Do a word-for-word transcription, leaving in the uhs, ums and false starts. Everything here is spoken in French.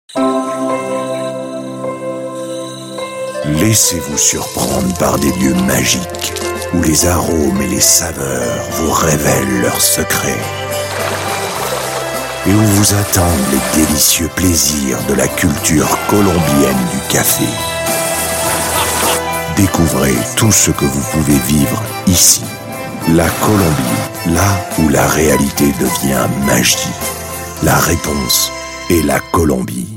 Laissez-vous surprendre par des lieux magiques où les arômes et les saveurs vous révèlent leurs secrets et où vous attendent les délicieux plaisirs de la culture colombienne du café. Découvrez tout ce que vous pouvez vivre ici. La Colombie, là où la réalité devient magie. La réponse est la Colombie.